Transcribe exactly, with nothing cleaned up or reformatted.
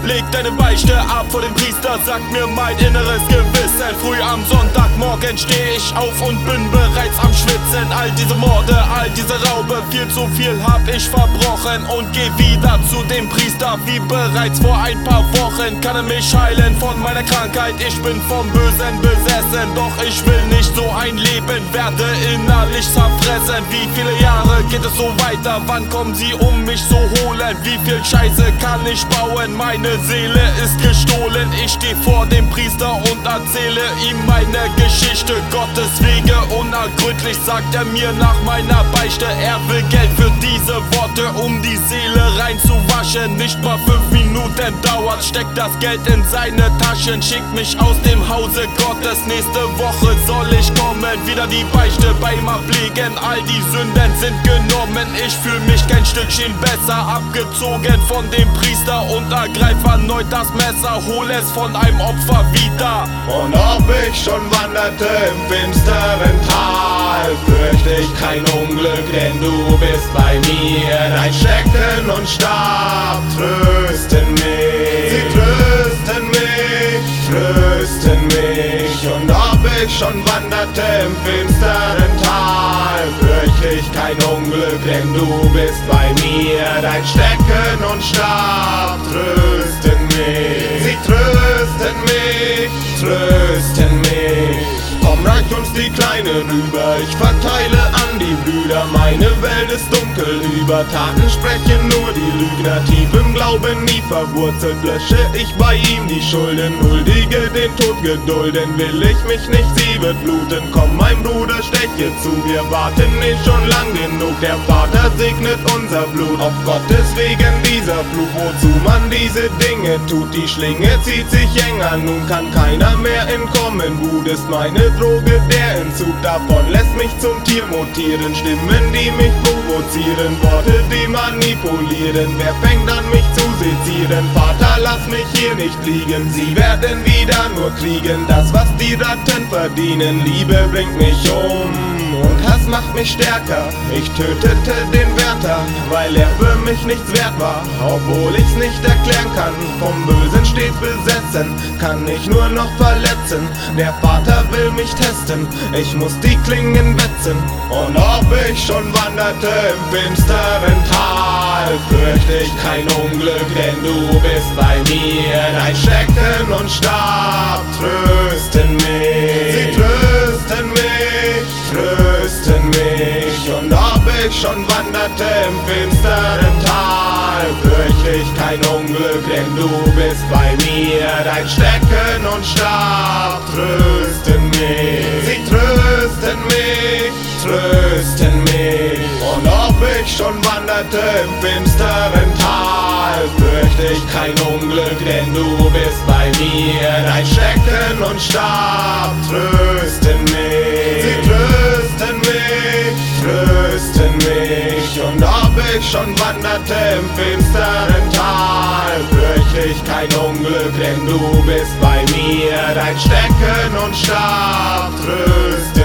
leg deine Beichte ab vor dem Priester, sagt mir mein inneres Gewissen. Früh am Sonntagmorgen steh ich auf und bin bereits am Schwitzen. All diese Morde, all diese Raube, viel zu viel hab ich verbrochen und geh wieder zu dem Priester, wie bereits vor ein paar Wochen. Kann er mich heilen von meiner Krankheit, ich bin vom Bösen besessen. Doch ich will nicht so ein Leben, werde innerlich zerfressen. Wie viele Jahre geht es so weiter, wann kommen sie um mich zu holen? Wie viel Scheiße kann ich bauen, meine Seele ist gestohlen. Ich steh vor dem Priester und erzähle ihm meine Geschichte. Gottes Wege unergründlich, sagt er mir nach meiner Beichte. Er will Geld für diese Worte, um die Seele reinzuwaschen. Nicht mal fünf Minuten dauert, steckt das Geld in seine Taschen. Schickt mich aus dem Hause Gottes, nächste Woche soll ich kommen. Wieder die Beichte bei ihm ablegen, all die Sünden sind genommen. Ich fühl mich kein Stückchen besser, abgezogen von dem Priester und ergreif erneut das Messer, hol es von einem Opfer wieder. Und ob ich schon wanderte im finsteren Tal, fürchte ich kein Unglück, denn du bist bei mir. Dein Stecken und Stab trösten mich, sie trösten mich, trösten mich. Und ob ich schon wanderte im finsteren Tal, fürchte ich kein Unglück, denn du bist bei mir. Dein Stecken und Stab trösten mich, sie trösten mich, trösten mich. Komm, reich uns die Kleine rüber, ich verteile an die Brüder. Meine Welt ist dunkel, über Taten sprechen nur die Lügner. Tief im Glauben nie verwurzelt, lösche ich bei ihm die Schulden. Huldige den Tod gedulden, will ich mich nicht, sie wird bluten. Komm, mein Bruder, steche zu, wir warten nicht schon lang genug. Der Vater segnet unser Blut, auf Gottes wegen dieser Fluch. Wozu man diese Dinge tut, die Schlinge zieht sich enger. Nun kann keiner mehr entkommen, Wut ist meine Droge, der Entzug davon lässt mich zum Tier mutieren. Stimmen, die mich provozieren, Worte, die manipulieren. Wer fängt an, mich zu sezieren? Vater, lass mich hier nicht liegen, sie werden wieder nur kriegen. Das, was die Ratten verdienen, Liebe bringt mich um und Hass macht mich stärker. Ich tötete den Wärter, weil er für mich nichts wert war, obwohl ich's nicht erklären kann. Vom Bösen stets besessen, kann ich nur noch verletzen. Der Vater will mich testen, ich muss die Klingen wetzen. Und ob ich schon wanderte im finsteren Tal, fürchte ich kein Unglück, denn du bist bei mir. Dein Stecken und Stab trösten mich, sie trösten mich, trösten mich. Und ob ich schon wanderte im finsteren Tal, fürchte ich kein Unglück, denn du bist bei mir. Dein Stecken und Stab trösten mich, sie trösten mich, trösten mich. Und ob ich schon wanderte im finsteren Tal, fürchte ich kein Unglück, denn du bist bei mir. Dein Stecken und Stab trösten mich, sie trösten mich, trösten mich. Und ob ich schon wanderte im finsteren Tal, fürchte ich kein Unglück, denn du bist bei mir. Dein Stecken und Stab trösten mich.